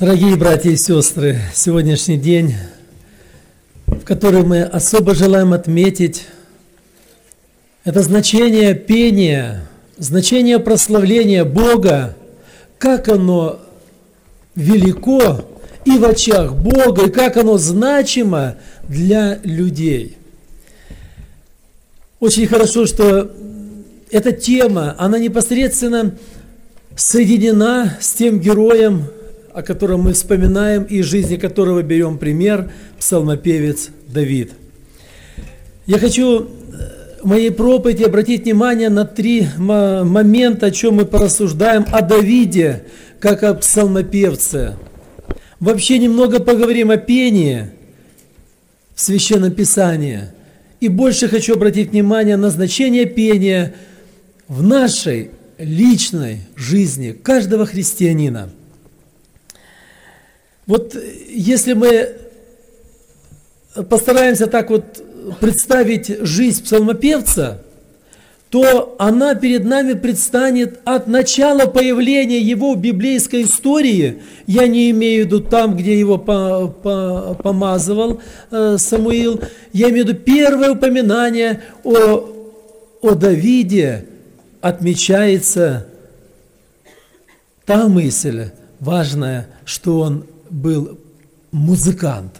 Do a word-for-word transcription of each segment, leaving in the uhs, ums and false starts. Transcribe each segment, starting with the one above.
Дорогие братья и сестры, сегодняшний день, в который мы особо желаем отметить, это значение пения, значение прославления Бога, как оно велико и в очах Бога, и как оно значимо для людей. Очень хорошо, что эта тема, она непосредственно соединена с тем героем, о котором мы вспоминаем, и из жизни которого берем пример, псалмопевец Давид. Я хочу в моей проповеди обратить внимание на три момента, о чем мы порассуждаем о Давиде, как о псалмопевце. Вообще немного поговорим о пении в Священном Писании. И больше хочу обратить внимание на значение пения в нашей личной жизни каждого христианина. Вот если мы постараемся так вот представить жизнь псалмопевца, то она перед нами предстанет от начала появления его в библейской истории. Я не имею в виду там, где его по, по, помазывал э, Самуил. Я имею в виду первое упоминание о, о Давиде. Отмечается та мысль важная, что он был музыкант.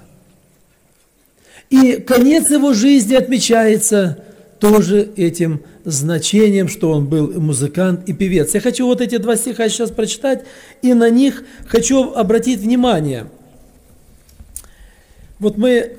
И конец его жизни отмечается тоже этим значением, что он был музыкант и певец. Я хочу вот эти два стиха сейчас прочитать, и на них хочу обратить внимание. Вот мы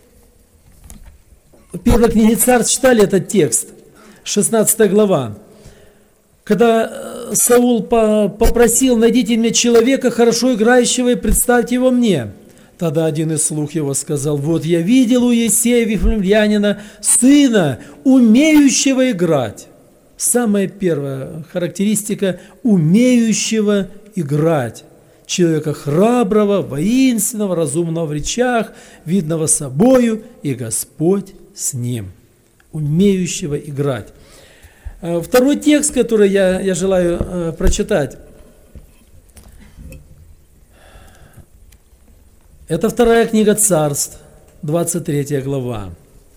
в первой книге Царств читали этот текст, шестнадцатая глава. Когда Саул попросил: найдите мне человека, хорошо играющего, и представьте его мне. Тогда один из слуг его сказал: вот я видел у Иессея Вифлеемлянина сына, умеющего играть. Самая первая характеристика – умеющего играть. Человека храброго, воинственного, разумного в речах, видного собою, и Господь с ним. Умеющего играть. Второй текст, который я, я желаю э, прочитать, это вторая книга Царств, двадцать третья глава.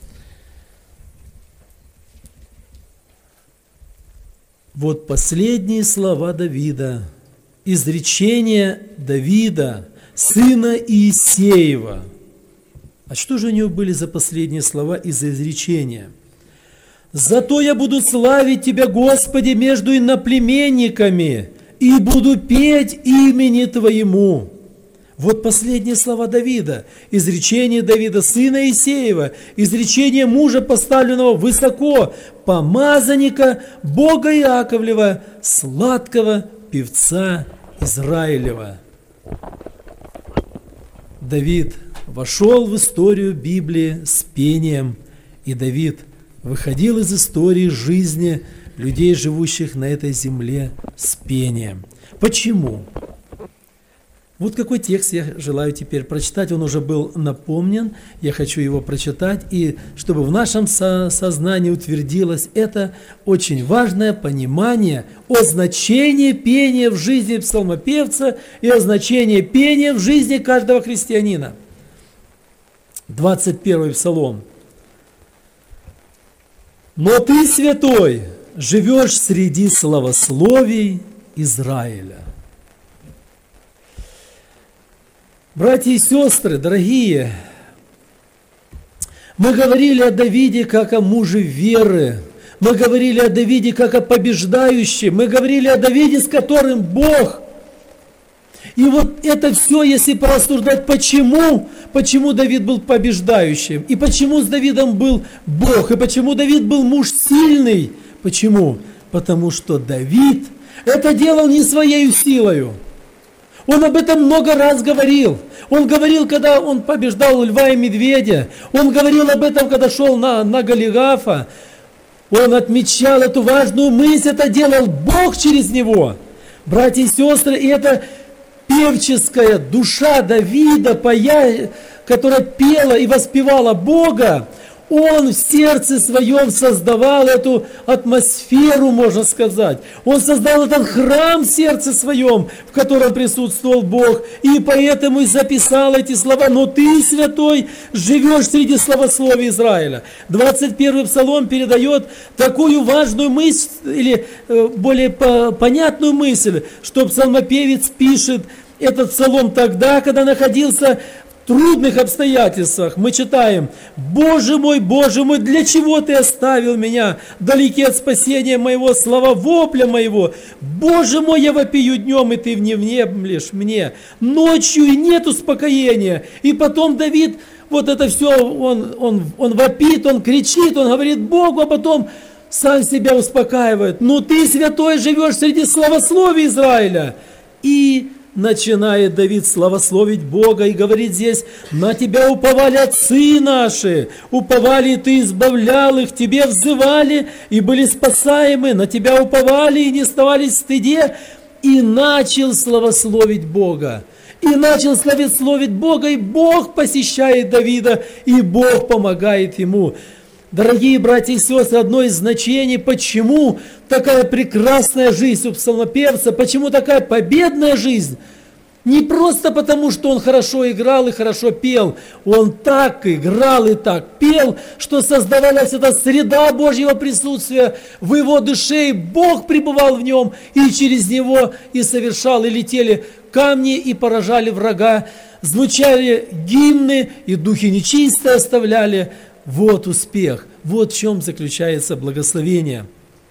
Вот последние слова Давида, изречение Давида, сына Иессеева. А что же у него были за последние слова и за изречения? «Зато я буду славить Тебя, Господи, между иноплеменниками, и буду петь имени Твоему». Вот последние слова Давида, изречение Давида, сына Иессеева, изречение мужа, поставленного высоко, помазанника Бога Иаковлева, сладкого певца Израилева. Давид вошел в историю Библии с пением, и Давид выходил из истории жизни людей, живущих на этой земле, с пением. Почему? Вот какой текст я желаю теперь прочитать. Он уже был напомнен. Я хочу его прочитать. И чтобы в нашем со- сознании утвердилось это очень важное понимание о значении пения в жизни псалмопевца и о значении пения в жизни каждого христианина. двадцать первый псалом. «Но ты, святой, живешь среди славословий Израиля». Братья и сестры, дорогие, мы говорили о Давиде как о муже веры, мы говорили о Давиде как о побеждающем, мы говорили о Давиде, с которым Бог. И вот это все, если порассуждать, почему, почему Давид был побеждающим, и почему с Давидом был Бог, и почему Давид был муж сильный. Почему? Потому что Давид это делал не своей силою. Он об этом много раз говорил. Он говорил, когда он побеждал льва и медведя. Он говорил об этом, когда шел на, на Голиафа. Он отмечал эту важную мысль, это делал Бог через него. Братья и сестры, и это певческая душа Давида, которая пела и воспевала Бога, Он в сердце своем создавал эту атмосферу, можно сказать. Он создал этот храм в сердце своем, в котором присутствовал Бог. И поэтому и записал эти слова. Но ты, святой, живешь среди славословия Израиля. двадцать первый Псалом передает такую важную мысль, или э, более по- понятную мысль, что псалмопевец пишет этот псалом тогда, когда находился в трудных обстоятельствах. Мы читаем: «Боже мой, Боже мой, для чего Ты оставил меня далеки от спасения моего, слова вопля моего? Боже мой, я вопию днем, и Ты не внемлешь мне. Ночью и нет успокоения». И потом Давид, вот это все, он, он, он вопит, он кричит, он говорит Богу, а потом сам себя успокаивает. «Ну Ты, святой, живешь среди славословия Израиля». И начинает Давид славословить Бога и говорит здесь: «На Тебя уповали отцы наши, уповали, и Ты избавлял их, Тебе взывали и были спасаемы, на Тебя уповали и не оставались в стыде». И начал славословить Бога. И начал славословить Бога, и Бог посещает Давида, и Бог помогает ему. Дорогие братья и сестры, одно из значений, почему такая прекрасная жизнь у псалмопевца, почему такая победная жизнь, не просто потому, что он хорошо играл и хорошо пел. Он так играл и так пел, что создавалась эта среда Божьего присутствия в его душе, и Бог пребывал в нем, и через него и совершал, и летели камни, и поражали врага, звучали гимны, и духи нечистые оставляли. Вот успех, вот в чем заключается благословение.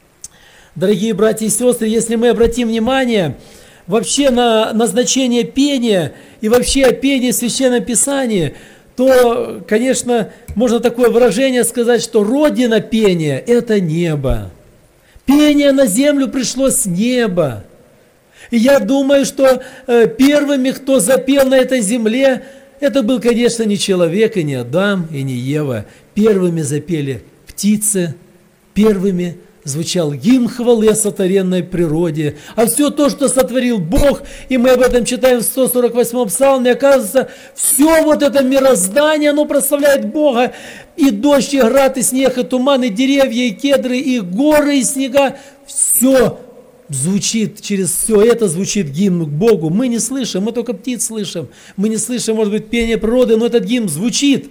Дорогие братья и сестры, если мы обратим внимание вообще на назначение пения и вообще о пении в Священном Писании, то, конечно, можно такое выражение сказать, что родина пения – это небо. Пение на землю пришло с неба. И я думаю, что первыми, кто запел на этой земле, это был, конечно, не человек, и не Адам, и не Ева. Первыми запели птицы, первыми звучал гимн хвалы о сотворенной природе. А все то, что сотворил Бог, и мы об этом читаем в сто сорок восьмом псалме, оказывается, все вот это мироздание, оно прославляет Бога. И дождь, и град, и снег, и туман, и деревья, и кедры, и горы, и снега. Все звучит, через все это звучит гимн к Богу. Мы не слышим, мы только птиц слышим. Мы не слышим, может быть, пение природы, но этот гимн звучит.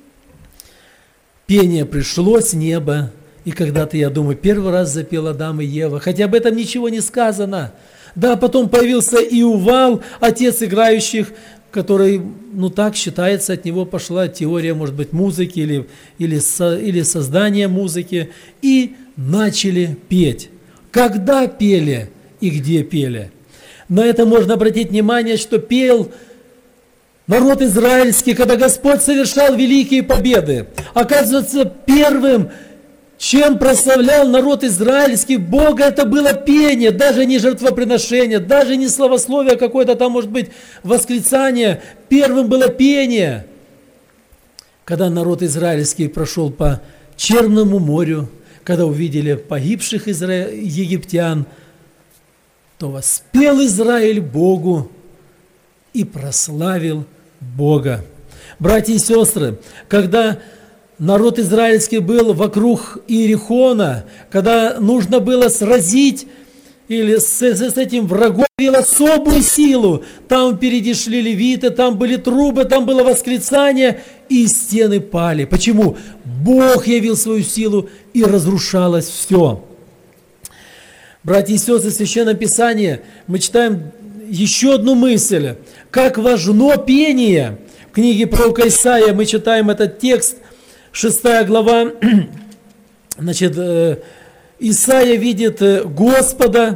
Пение пришло с неба. И когда-то, я думаю, первый раз запел Адам и Ева, хотя об этом ничего не сказано. Да, потом появился Иувал, отец играющих, который, ну так считается, от него пошла теория, может быть, музыки или, или, со, или создания музыки. И начали петь. Когда пели и где пели? На это можно обратить внимание, что пел народ израильский, когда Господь совершал великие победы. Оказывается, первым, чем прославлял народ израильский Бога, это было пение, даже не жертвоприношение, даже не славословие какое-то там, может быть, восклицание. Первым было пение. Когда народ израильский прошел по Черному морю, когда увидели погибших изра... египтян, то воспел Израиль Богу и прославил Бога. Братья и сестры, когда народ израильский был вокруг Иерихона, когда нужно было сразить или с, с этим врагом, вел особую силу, там впереди шли левиты, там были трубы, там было восклицание, и стены пали. Почему? Бог явил свою силу, и разрушалось все. Братья и сестры, в Священном Писании мы читаем еще одну мысль. Как важно пение. В книге пророка Исаия мы читаем этот текст, шестая глава. Значит, Исаия видит Господа,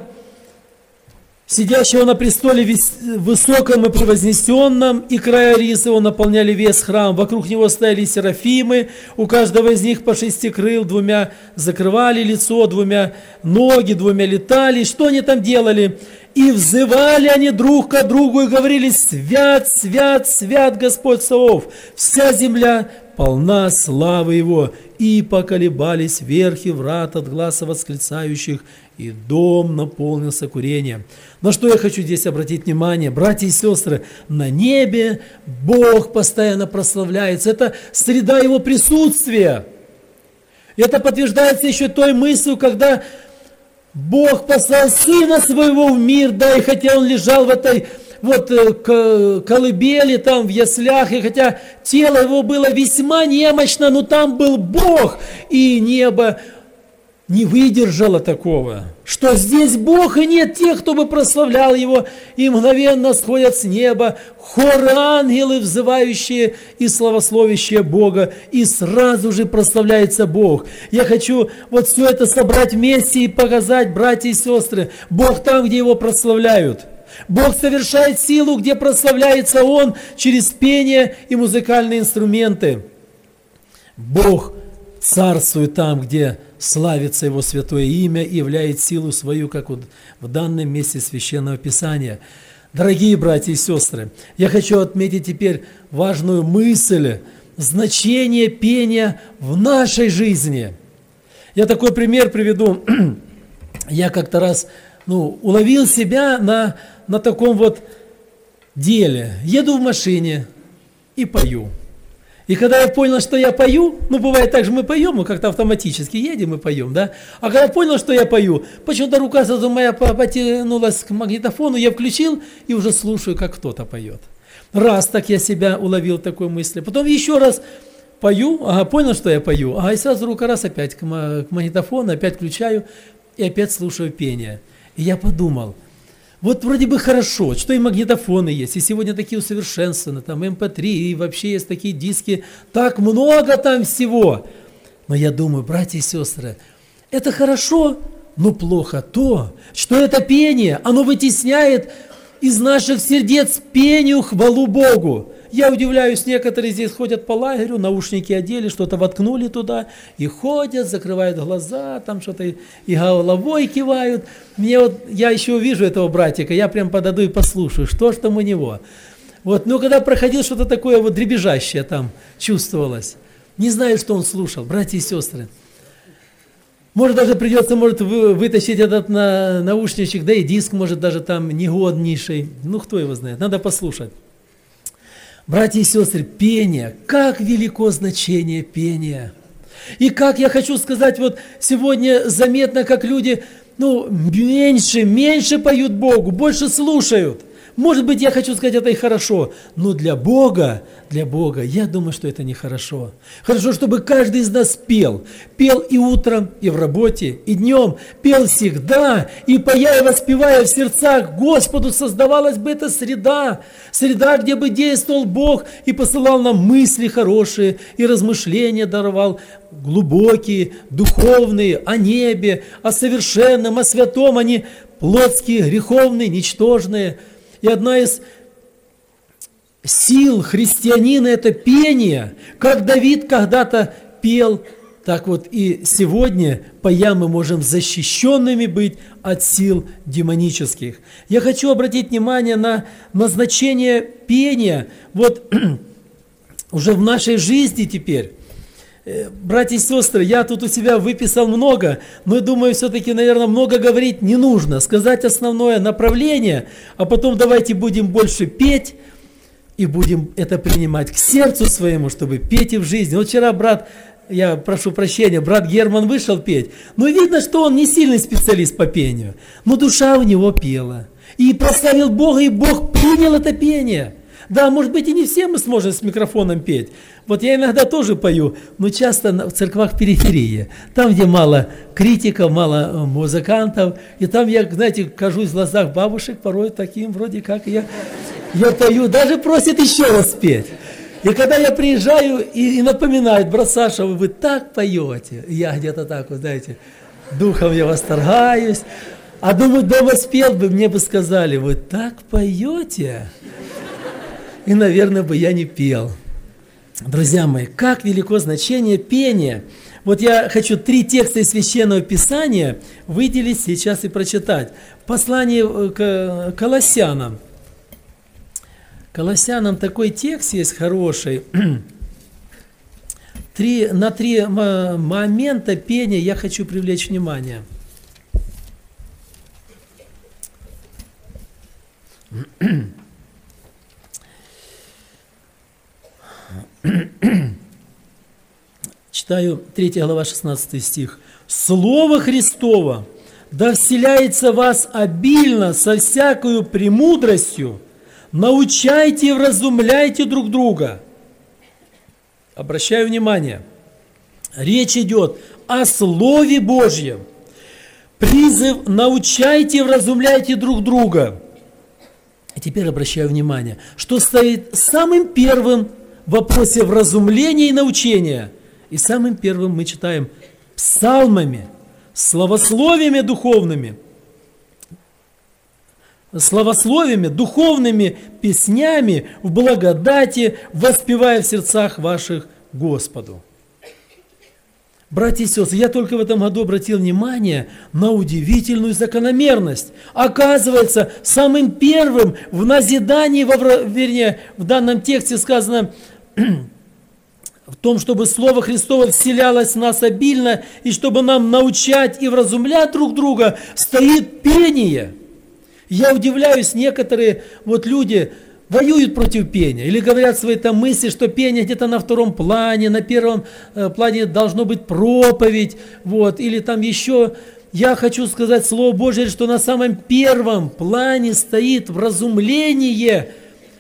сидящего на престоле высоком и превознесенном, и края рис его наполняли весь храм. Вокруг него стояли серафимы, у каждого из них по шести крыл, двумя закрывали лицо, двумя ноги, двумя летали. Что они там делали? И взывали они друг к другу и говорили: «Свят, свят, свят Господь Саваоф, вся земля полна славы Его». И поколебались верхи врат от гласа восклицающих, и дом наполнился курением. На что я хочу здесь обратить внимание, братья и сестры, на небе Бог постоянно прославляется. Это среда Его присутствия. Это подтверждается еще той мыслью, когда Бог послал Сына Своего в мир, да, и хотя Он лежал в этой вот колыбели, там, в яслях, и хотя тело Его было весьма немощно, но там был Бог, и небо не выдержало такого, что здесь Бог, и нет тех, кто бы прославлял Его, и мгновенно сходят с неба хоры ангелы, взывающие и славословящие Бога, и сразу же прославляется Бог. Я хочу вот все это собрать вместе и показать, братья и сестры, Бог там, где Его прославляют. Бог совершает силу, где прославляется Он через пение и музыкальные инструменты. Бог царствует там, где славится Его святое имя и являет силу свою, как вот в данном месте Священного Писания. Дорогие братья и сестры, я хочу отметить теперь важную мысль, значение пения в нашей жизни. Я такой пример приведу. Я как-то раз ну, уловил себя на, на таком вот деле. Еду в машине и пою. И когда я понял, что я пою, ну, бывает так же, мы поем, мы как-то автоматически едем и поем, да? А когда я понял, что я пою, почему-то рука сразу моя потянулась к магнитофону, я включил и уже слушаю, как кто-то поет. Раз так я себя уловил такой мысли. Потом еще раз пою, ага, понял, что я пою, ага, и сразу рука раз опять к магнитофону, опять включаю и опять слушаю пение. И я подумал, вот вроде бы хорошо, что и магнитофоны есть, и сегодня такие усовершенствованы, там эм пэ три, и вообще есть такие диски, так много там всего. Но я думаю, братья и сестры, это хорошо, но плохо то, что это пение, оно вытесняет из наших сердец пению хвалу Богу. Я удивляюсь, некоторые здесь ходят по лагерю, наушники одели, что-то воткнули туда, и ходят, закрывают глаза, там что-то и, и головой кивают. Мне вот, я еще увижу этого братика, я прям подойду и послушаю, что ж там у него. Вот, но когда проходил, что-то такое вот дребезжащее там чувствовалось. Не знаю, что он слушал, братья и сестры. Может, даже придется, может, вы, вытащить этот на, наушничек, да и диск, может, даже там негоднейший. Ну, кто его знает, надо послушать. Братья и сестры, пение, как велико значение пения. И как я хочу сказать, вот сегодня заметно, как люди, ну, меньше, меньше поют Богу, больше слушают. Может быть, я хочу сказать, это и хорошо, но для Бога, для Бога, я думаю, что это нехорошо. Хорошо, чтобы каждый из нас пел. Пел и утром, и в работе, и днем. Пел всегда, и поя и воспевая в сердцах Господу, создавалась бы эта среда. Среда, где бы действовал Бог и посылал нам мысли хорошие, и размышления даровал глубокие, духовные, о небе, о совершенном, о святом, они плотские, греховные, ничтожные. И одна из сил христианина – это пение. Как Давид когда-то пел, так вот и сегодня, поя, мы можем защищенными быть от сил демонических. Я хочу обратить внимание на назначение пения вот уже в нашей жизни теперь. Братья и сестры, я тут у себя выписал много, но думаю, все-таки, наверное, много говорить не нужно. Сказать основное направление, а потом давайте будем больше петь и будем это принимать к сердцу своему, чтобы петь и в жизни. Вот вчера брат, я прошу прощения, брат Герман вышел петь, но видно, что он не сильный специалист по пению, но душа у него пела. И прославил Бога, и Бог принял это пение. Да, может быть, и не все мы сможем с микрофоном петь. Вот я иногда тоже пою, но часто в церквах периферии. Там, где мало критиков, мало музыкантов. И там я, знаете, кажусь в глазах бабушек, порой таким, вроде как я, я пою. Даже просят еще раз петь. И когда я приезжаю и, и напоминают, брат Саша, вы, вы так поете. И я где-то так, вот, знаете, духом я восторгаюсь. А думаю, дома спел бы, мне бы сказали, вы так поете. И, наверное, бы я не пел. Друзья мои, как велико значение пения. Вот я хочу три текста из Священного Писания выделить сейчас и прочитать. Послание к Колоссянам. Колоссянам такой текст есть хороший. Три, на три момента пения я хочу привлечь внимание. Читаю третья глава, шестнадцатый стих. «Слово Христово да вселяется в вас обильно со всякою премудростью, научайте и вразумляйте друг друга». Обращаю внимание, речь идет о Слове Божьем. Призыв «научайте и вразумляйте друг друга». И теперь обращаю внимание, что стоит самым первым в вопросе вразумления и научения. И самым первым мы читаем псалмами, славословиями духовными, славословиями, духовными песнями в благодати, воспевая в сердцах ваших Господу. Братья и сестры, я только в этом году обратил внимание на удивительную закономерность. Оказывается, самым первым в назидании, во, вернее, в данном тексте сказано в том, чтобы Слово Христово вселялось в нас обильно, и чтобы нам научать и вразумлять друг друга, стоит пение. Я удивляюсь, некоторые вот люди воюют против пения или говорят свои там мысли, что пение где-то на втором плане, на первом э, плане должно быть проповедь, вот, или там еще. Я хочу сказать Слово Божие, что на самом первом плане стоит вразумление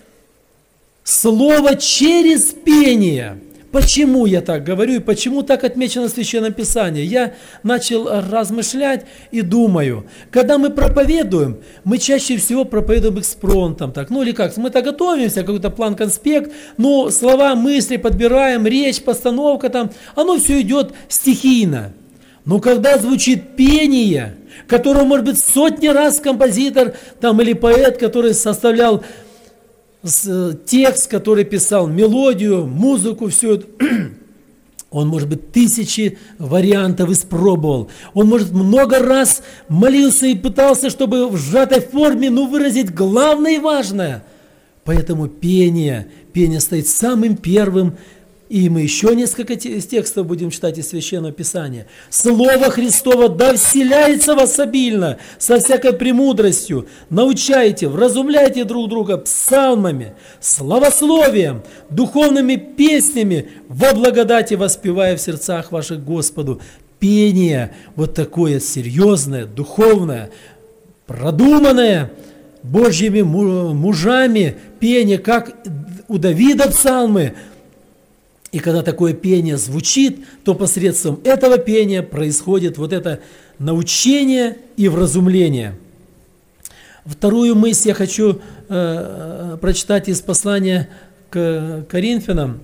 Слова через пение. Почему я так говорю и почему так отмечено в Священном Писании? Я начал размышлять и думаю, когда мы проповедуем, мы чаще всего проповедуем экспромтом, так, ну или как, мы-то готовимся, какой-то план, конспект, но слова, мысли подбираем, речь, постановка там, оно все идет стихийно. Но когда звучит пение, которое, может быть, сотни раз композитор там, или поэт, который составлял текст, который писал мелодию, музыку, все это, он, может быть, тысячи вариантов испробовал. Он, может, много раз молился и пытался, чтобы в сжатой форме, ну, выразить главное и важное. Поэтому пение, пение стоит самым первым. И мы еще несколько текстов будем читать из Священного Писания. «Слово Христово да вселяется в вас обильно, со всякой премудростью. Научайте, вразумляйте друг друга псалмами, славословием, духовными песнями, во благодати воспевая в сердцах ваших Господу». Пение вот такое серьезное, духовное, продуманное Божьими мужами, пение, как у Давида псалмы. И когда такое пение звучит, то посредством этого пения происходит вот это научение и вразумление. Вторую мысль я хочу э, прочитать из послания к Коринфянам.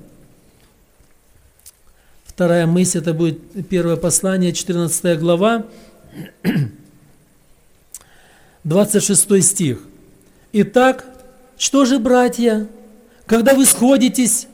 Вторая мысль, это будет первое послание, четырнадцатая глава, двадцать шестой стих. «Итак, что же, братья, когда вы сходитесь,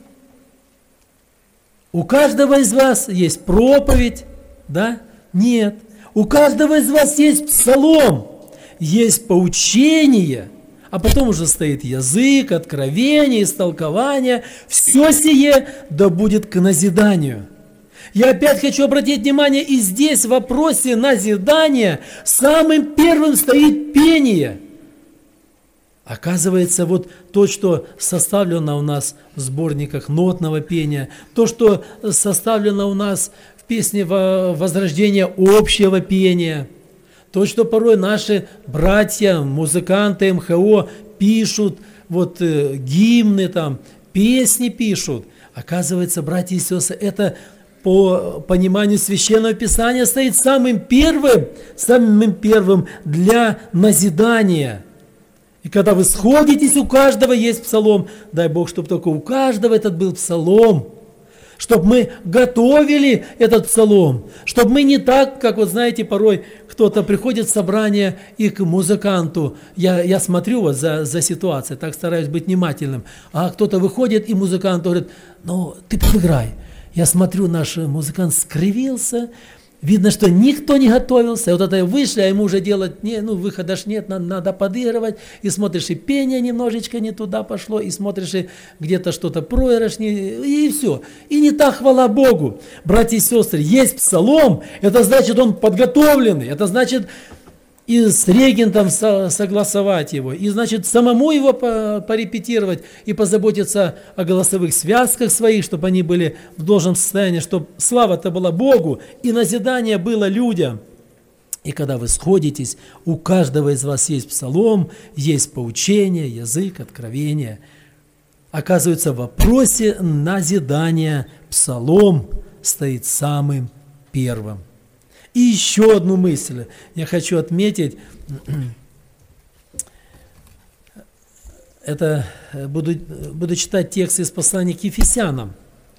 у каждого из вас есть проповедь, да? Нет. У каждого из вас есть псалом, есть поучение, а потом уже стоит язык, откровение, истолкование. Все сие да будет к назиданию». Я опять хочу обратить внимание, и здесь в вопросе назидания самым первым стоит пение. Оказывается, вот то, что составлено у нас в сборниках нотного пения, то, что составлено у нас в песне возрождения общего пения, то, что порой наши братья, музыканты эм ха о пишут, вот э, гимны там, песни пишут. Оказывается, братья и сестры, это по пониманию Священного Писания стоит самым первым, самым первым для назидания. И когда вы сходитесь, у каждого есть псалом. Дай Бог, чтобы только у каждого этот был псалом. Чтобы мы готовили этот псалом. Чтобы мы не так, как вот знаете, порой кто-то приходит в собрание и к музыканту. Я, я смотрю вот за, за ситуацией, так стараюсь быть внимательным. А кто-то выходит, и музыкант говорит: ну, ты подыграй. Я смотрю, наш музыкант скривился. Видно, что никто не готовился. Вот это вышли, а ему уже делать, не, ну, выхода ж нет, надо, надо подыгрывать. И смотришь, и пение немножечко не туда пошло, и смотришь, и где-то что-то проигрыш, и, и все. И не так, хвала Богу. Братья и сестры, есть псалом, это значит, он подготовленный, это значит, и с регентом согласовать его, и, значит, самому его порепетировать, и позаботиться о голосовых связках своих, чтобы они были в должном состоянии, чтобы слава-то была Богу, и назидание было людям. И когда вы сходитесь, у каждого из вас есть псалом, есть поучение, язык, откровение. Оказывается, в вопросе назидания псалом стоит самым первым. И еще одну мысль я хочу отметить. Это буду, буду читать текст из послания к Ефесянам.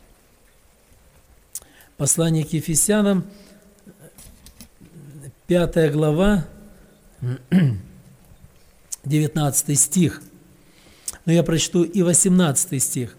Послание к Ефесянам, пятая глава, девятнадцатый стих. Но я прочту и восемнадцатый стих.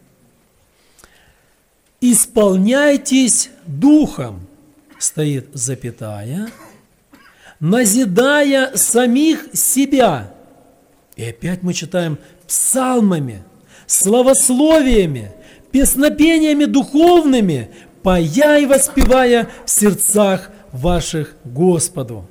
«Исполняйтесь духом», стоит запятая, «назидая самих себя». И опять мы читаем псалмами, славословиями, песнопениями духовными, поя и воспевая в сердцах ваших Господу.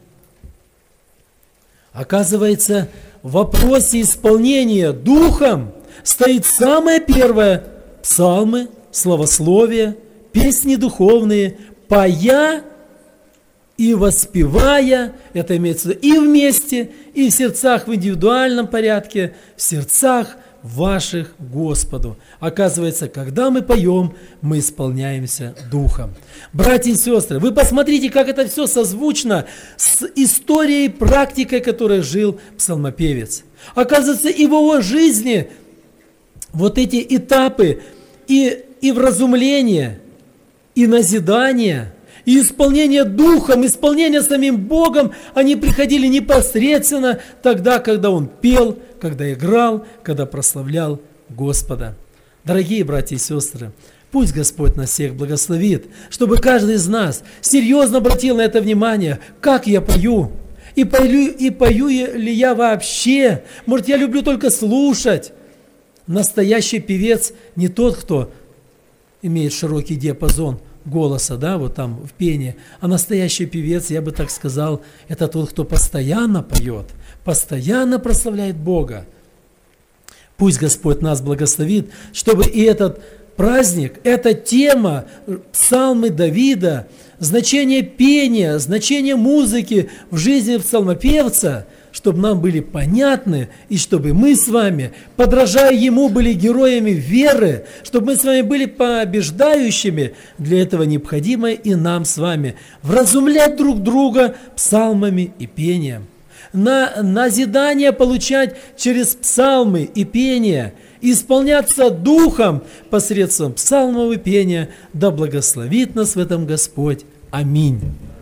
Оказывается, в вопросе исполнения духом стоит самое первое – псалмы, славословия, песни духовные, поя и воспевая, это имеется в виду и вместе, и в сердцах в индивидуальном порядке, в сердцах ваших Господу. Оказывается, когда мы поем, мы исполняемся Духом. Братья и сестры, вы посмотрите, как это все созвучно с историей, практикой, которой жил псалмопевец. Оказывается, и в его жизни вот эти этапы и, и вразумление, и назидание, и исполнение Духом, исполнение самим Богом, они приходили непосредственно тогда, когда он пел, когда играл, когда прославлял Господа. Дорогие братья и сестры, пусть Господь нас всех благословит, чтобы каждый из нас серьезно обратил на это внимание, как я пою, и пою, и пою ли я вообще, может, я люблю только слушать. Настоящий певец не тот, кто имеет широкий диапазон голоса, да, вот там в пении, а настоящий певец, я бы так сказал, это тот, кто постоянно поет, постоянно прославляет Бога. Пусть Господь нас благословит, чтобы и этот праздник, эта тема, псалмы Давида, значение пения, значение музыки в жизни псалмопевца, чтобы нам были понятны, и чтобы мы с вами, подражая Ему, были героями веры, чтобы мы с вами были побеждающими. Для этого необходимо и нам с вами вразумлять друг друга псалмами и пением. На назидание получать через псалмы и пение, исполняться Духом посредством псалмов и пения. Да благословит нас в этом Господь. Аминь.